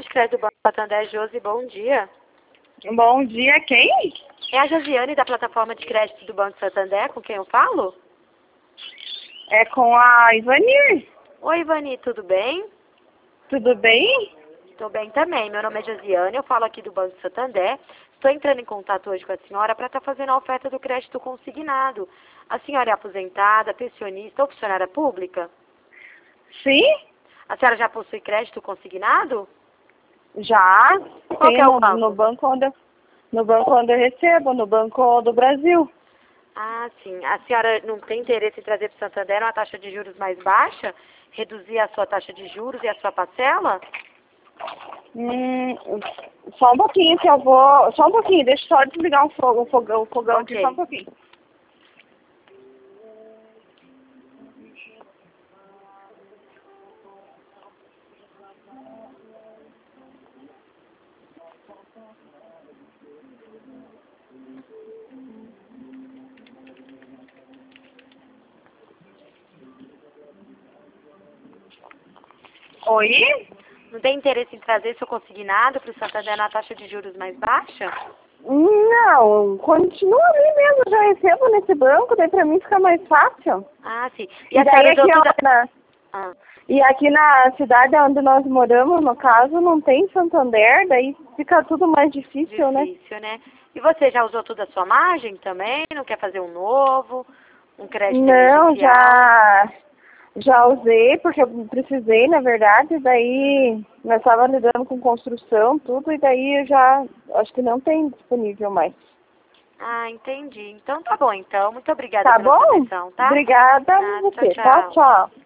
de crédito do Banco Santander, Josi, bom dia. Bom dia, quem? É a Josiane da plataforma de crédito do Banco Santander, com quem eu falo? É com a Ivanir. Oi, Ivani, tudo bem? Tudo bem? Estou bem também. Meu nome é Josiane, eu falo aqui do Banco Santander. Estou entrando em contato hoje com a senhora para estar fazendo a oferta do crédito consignado. A senhora é aposentada, pensionista ou funcionária pública? Sim, A senhora já possui crédito consignado? já. Qual que é o banco? No banco onde eu recebo, no Banco do Brasil. Ah, sim. A senhora não tem interesse em trazer para o Santander uma taxa de juros mais baixa? Reduzir a sua taxa de juros e a sua parcela? Só um pouquinho que eu vou... Só um pouquinho, deixa eu só desligar o fogão aqui, Ok. só um pouquinho. Oi? Não tem interesse em trazer seu consignado para o Santander na taxa de juros mais baixa? Não, continua ali mesmo, já recebo nesse banco, daí pra mim fica mais fácil. Ah, sim. E E a daí senhora usou aqui, tudo... Ah, E aqui na cidade onde nós moramos, no caso, não tem Santander, daí fica tudo mais difícil, né? difícil, né? E você já usou toda a sua margem também? Não quer fazer um novo? Um crédito Não, emergencial? já usei, porque eu precisei, na verdade, daí nós estávamos lidando com construção, tudo, e daí eu já acho que não tem disponível mais. Ah, entendi. Então tá bom, então. Muito obrigada Tá pela sua bom? atenção, tá? Obrigada a Nada, tchau, você. Tchau, tchau. tchau.